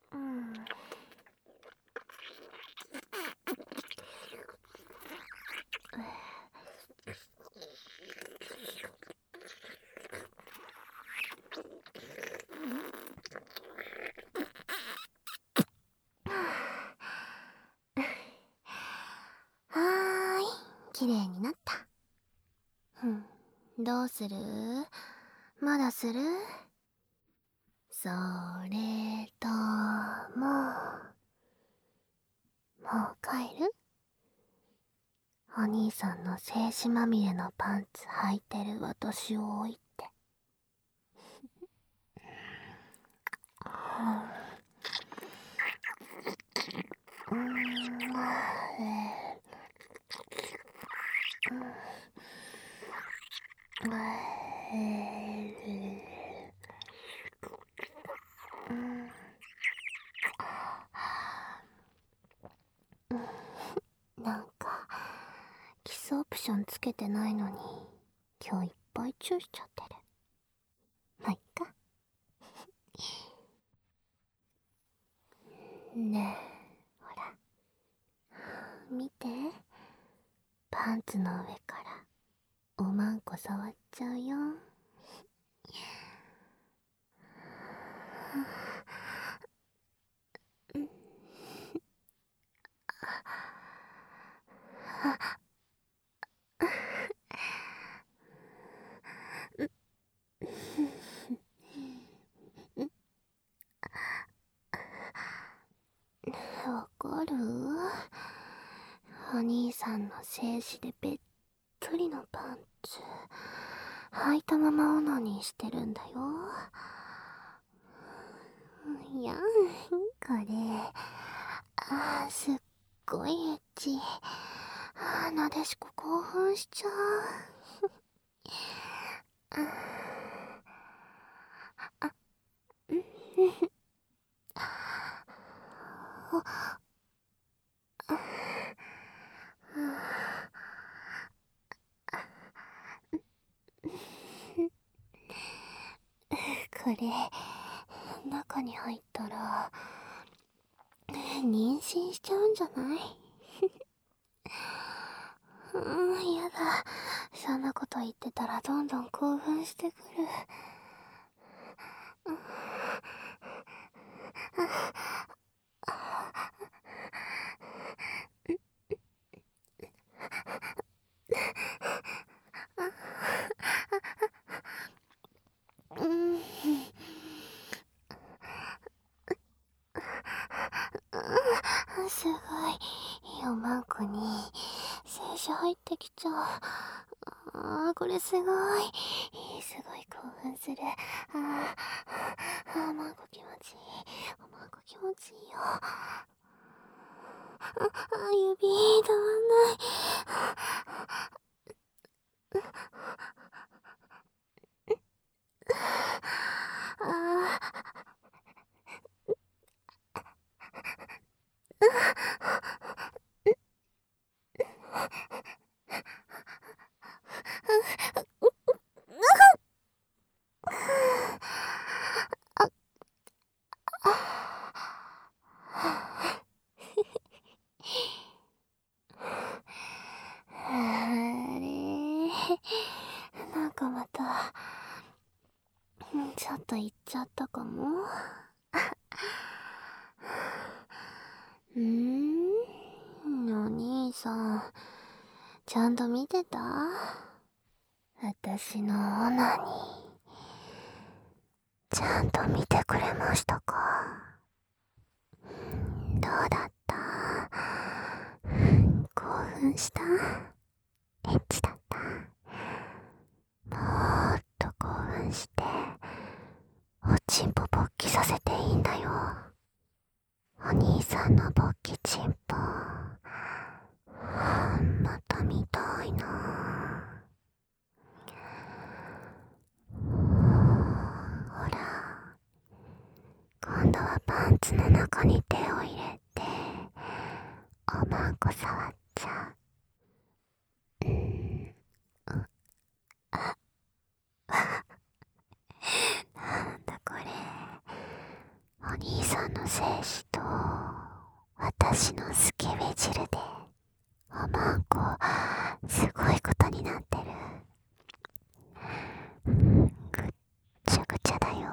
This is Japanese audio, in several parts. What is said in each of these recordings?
うん。はーい、綺麗になった。どうする？まだする？それとも、もう帰る？お兄さんの精子まみれのパンツ履いてる私を置いて。なんかキスオプションつけてないのに今日いっぱいチューしちゃってる。まあ、いっか。ねえ、ほら見て、パンツの上からおまんこ触っちゃうよ。わかる？お兄さんの精子でべっとりのパンツ履いたままオナニーしてるんだよ。いや、これすっごいエッチ。なでしこ興奮しちゃう。これ中に入ったら妊娠しちゃうんじゃない？やだ。そんなこと言ってたらどんどん興奮してくる。すごい。おまんこに精子入ってきちゃう。これすごい。すごい興奮する。おまんこ気持ちいい。おまんこ気持ちいいよ。指止まんない。あれ、なんかまたちょっと言っちゃったかも。お兄さんちゃんと見てた？私のオナニーちゃんと見てくれましたか？どうだった？興奮した？エッチだった？もっと興奮しておちんぽ勃起させていいんだよ。お兄さんの勃起ちんぽまた見たいな。ほら、今度はパンツの中に手を入れておまんこ触っちゃう。なんだこれ、お兄さんの精子と私のスケベ汁でおまんこすごいことになってる。ぐっちゃぐちゃだよ。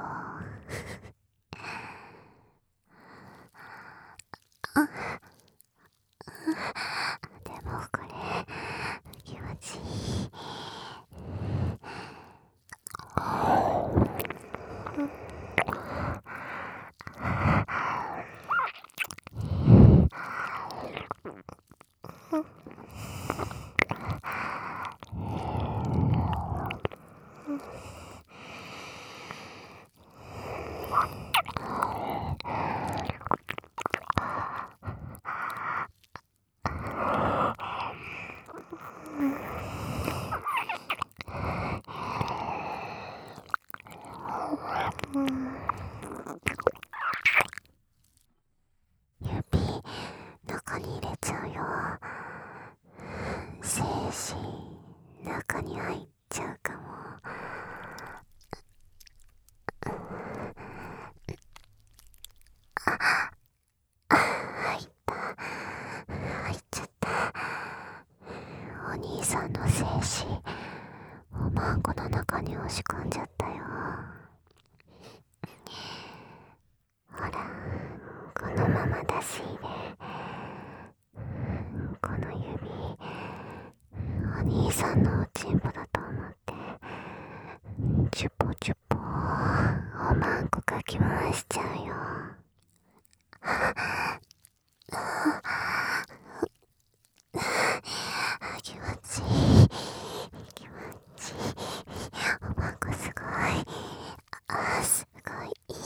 でもこれ気持ちいい。指中に入れちゃうよ。精子中に入っちゃうかも。入っちゃった。お兄さんの精子おまんこの中に押し込んじゃったよ。ほら、このまま出し入れ。この指お兄さんのおちんぽだと思ってチュポチュポおまんこかき回しちゃうよ。気持ちいい、気持ちいい。おまんこすごい、すごいいい。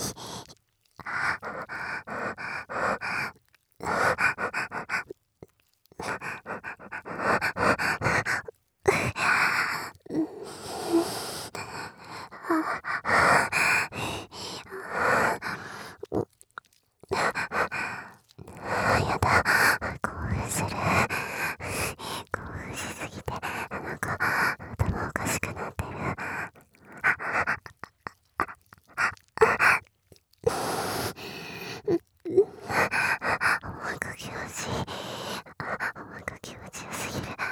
やだ、興奮する。興奮しすぎてなんか頭おかしくなってる。おまんこ気持ちいい。おまんこ気持ちよすぎる。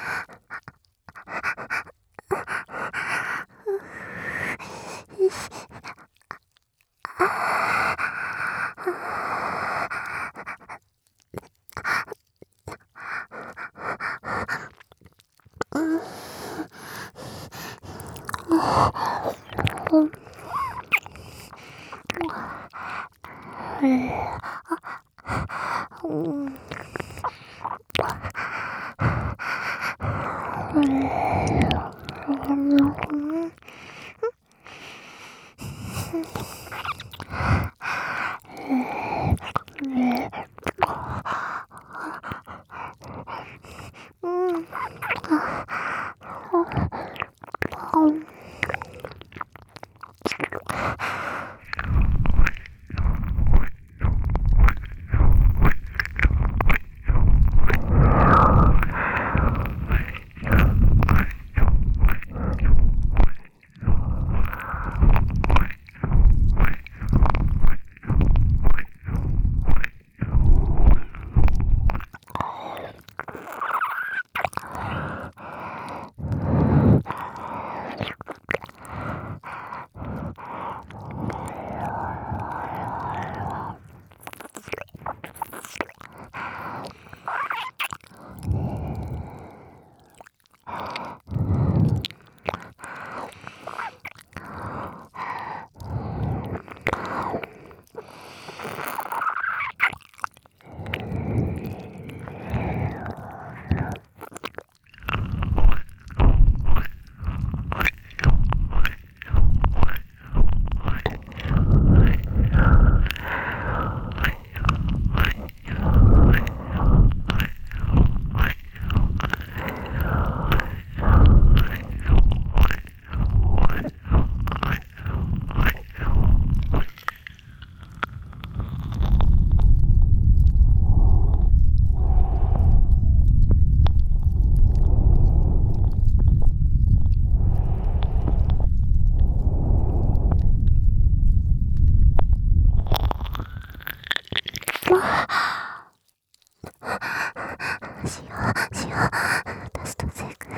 しよう。私とセック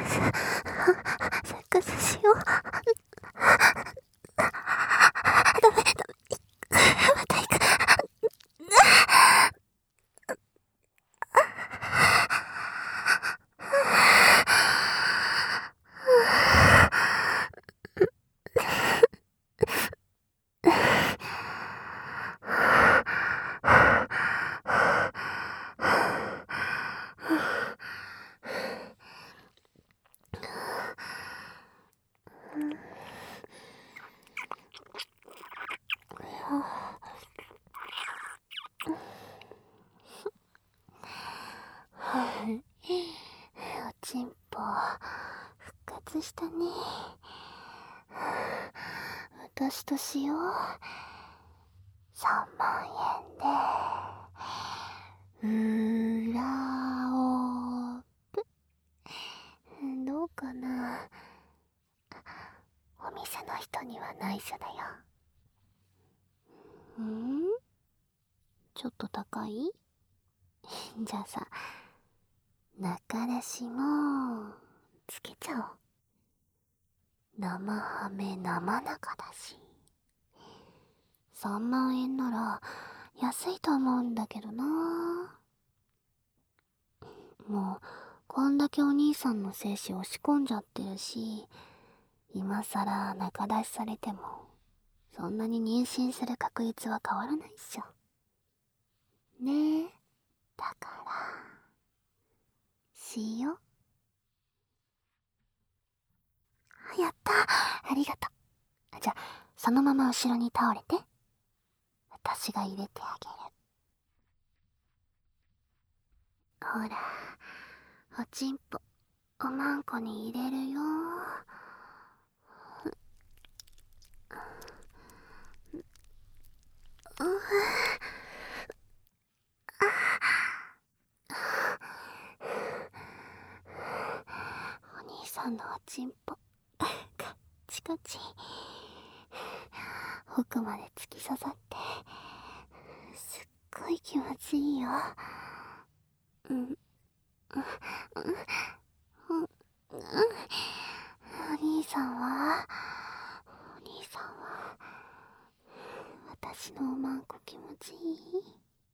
スしよう。ダメ。また行く。おちんぽ復活したね。私としよう。3万円で裏オープどうかな。お店の人には内緒だよ。ちょっと高い？じゃあさ、中出しもつけちゃおう。生ハメ生中だし。3万円なら安いと思うんだけどな。もうこんだけお兄さんの精子押し込んじゃってるし、今さら中出しされてもそんなに妊娠する確率は変わらないっしょ。ねえ、だからしよう。やった、ありがとう。じゃあそのまま後ろに倒れて、私が入れてあげる。ほら、おちんぽおまんこに入れるよ。お兄さんのおちんぽカッチカチ、奥まで突き刺さってすっごい気持ちいいよ。お兄さんは私のおまんこ気持ちいい？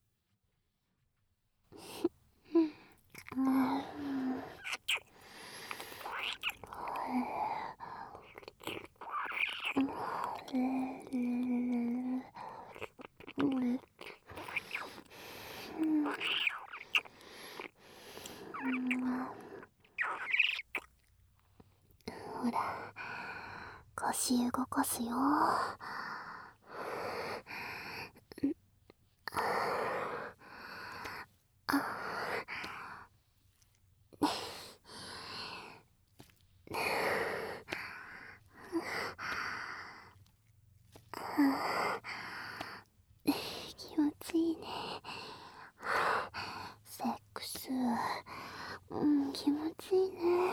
ほら、腰動かすよ。気持ちいいね。セックス、気持ちいいね。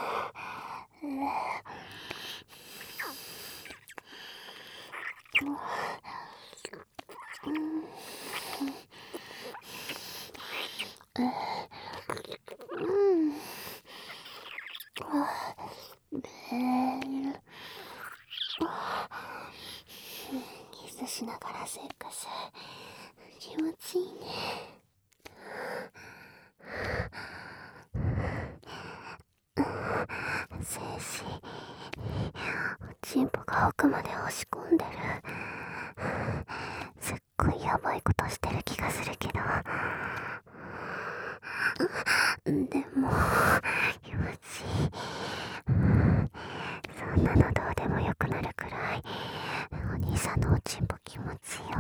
キスしながらセックス、気持ちいいね。精子、おちんぽが奥まで押し込んでる。すっごいやばいことしてる気がするけど、でも気持ちいい。そんなのどうでもよくなるくらいお兄さんのおちんぽ気持ちいいよ。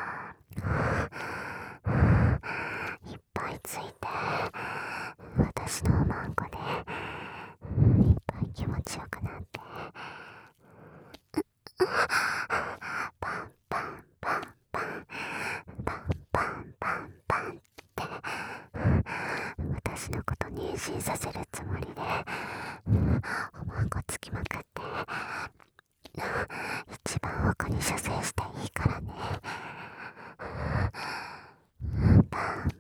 いっぱいついて私のおまんこでいっぱい気持ちよくなって、パンパンパンパンパンパンパンパンって私のこと妊娠させるつもりでおまんこつきまくって、一番奥に射精していいからね。パン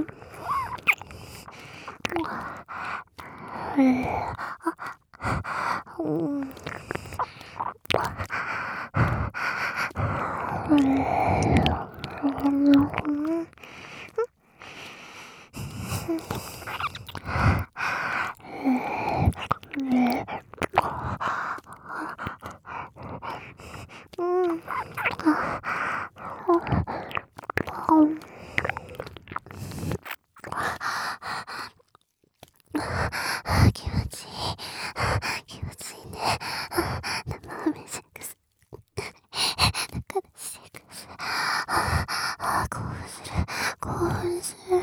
気持ちいい。気持ちいいね。生梅セックス。だからセックス。興奮する。興奮する。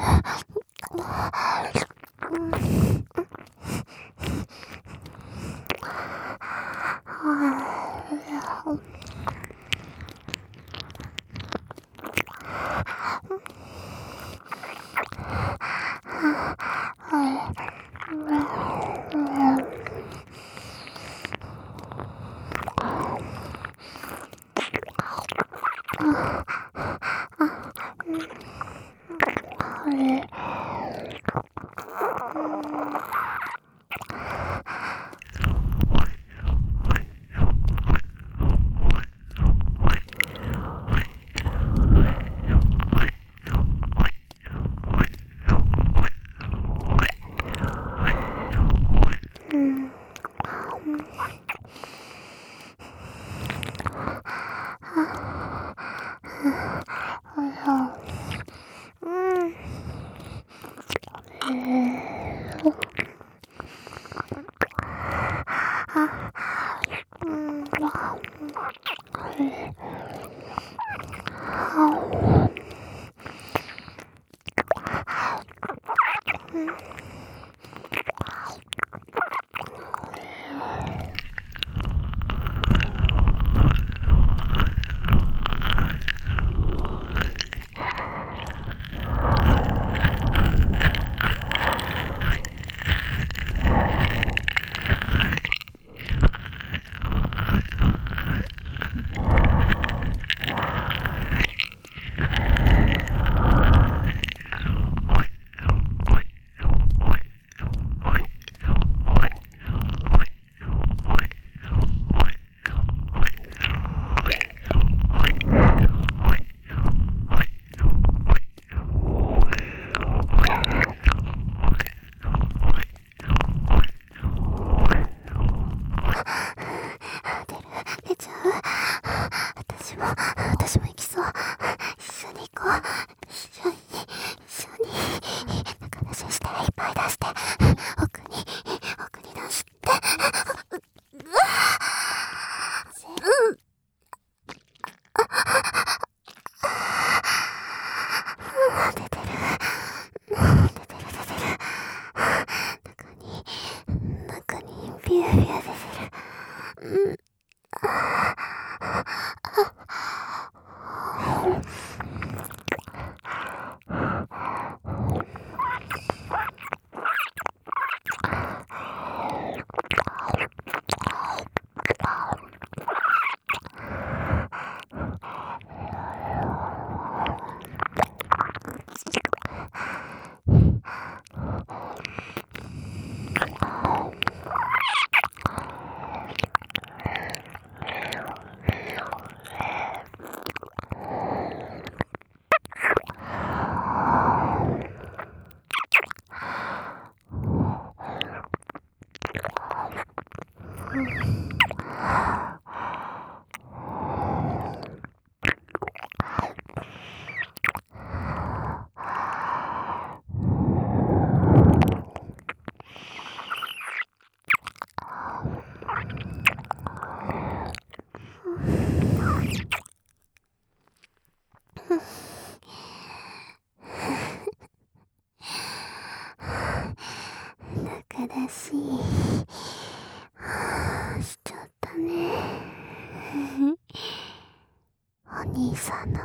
私も行きそう。一緒に行こう。一緒に。中出しして、いっぱい出して。奥に出して。出てる。中にビュービュー出てる。中出ししちゃったね。お兄さんの